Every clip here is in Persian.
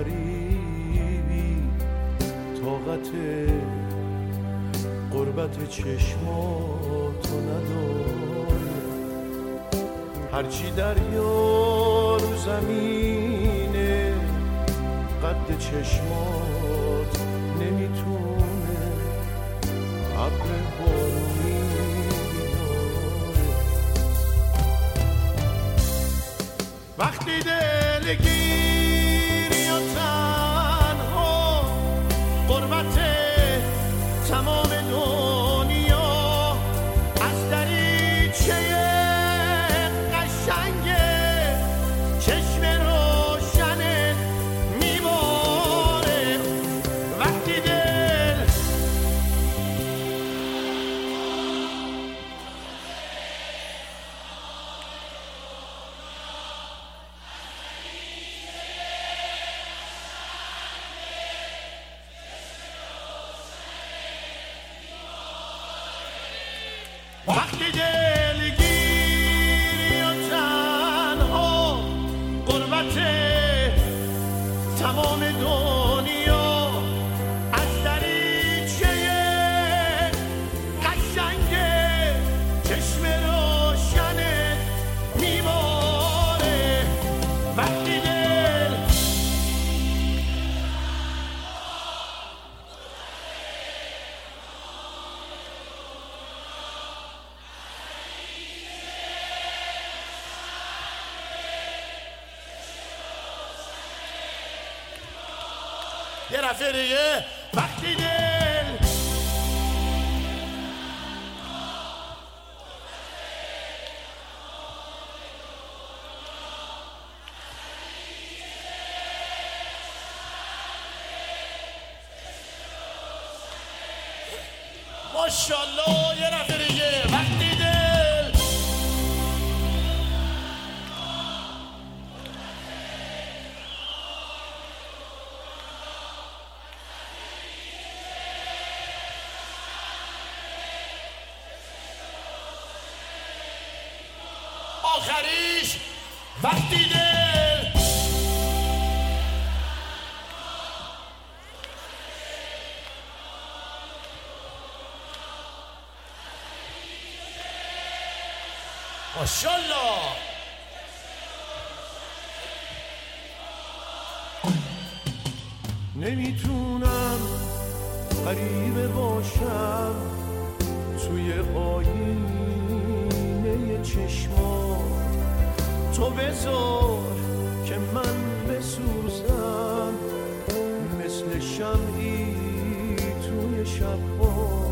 غریبی طاقت قربت چشماتو نداره. هرچی دریا رو زمینه قد چشمات نمیتونه ابر بارونی بیاره. وقتی دلگیری و تنها غربت تمام دنیا از دریچه قشنگ چشم روشن میباره. وقتی دل وقتی دلگیری و تنها غربت تمام دنیا از دریچه قشنگ چشم روشن میباره. وقتی دل یه رفته دیگه. وقتی دل ماشاءالله. یه رفته دیگه. وقتی دل آخریش وقتی دل ماشاءالله. نمیتونم غریبه باشم توی آینه چشمات. تو بذار که من بسوزم مثل شمعی توی شب‌ها.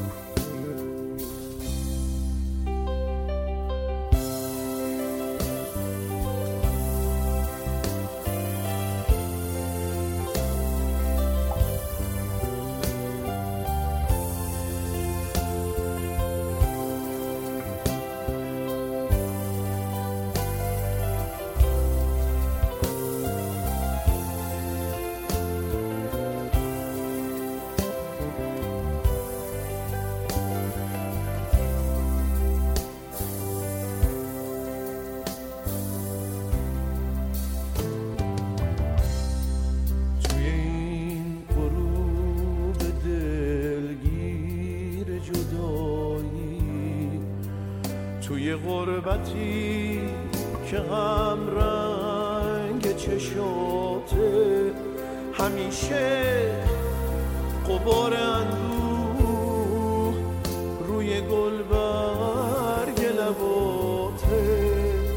توی غربتی که غم رنگ چشاته، همیشه غبار اندوه روی گلبرگ لباته.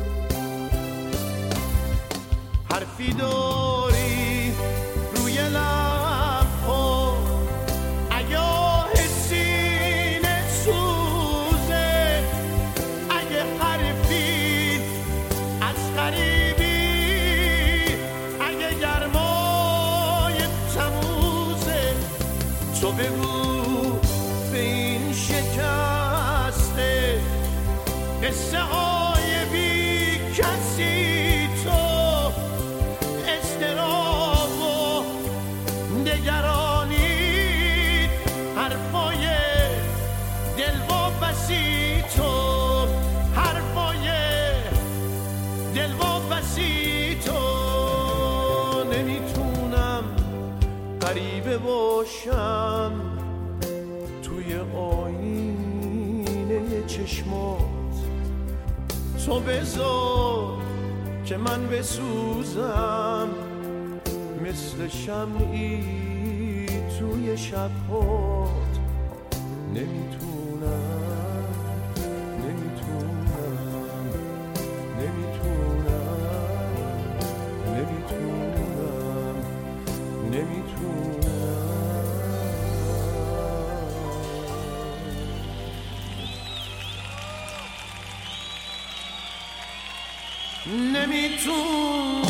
حرفی داری روی لبها، اگه سینه سوزه، اگه حرفی از غریبی، اگه گرمای تموزه، تو بگو به این شکسته قصه های بی کسی، تو استراب و نگرانی، حرفای دل و بسی، تو حرفای دل و بسی، تو نمیتونی غریبه باشم توی آینه چشمات. تو بذار که من بسوزم مثل شمعی توی شبات. نمیتونم نمیتونم نمیتونم نمیتونم نمیتونم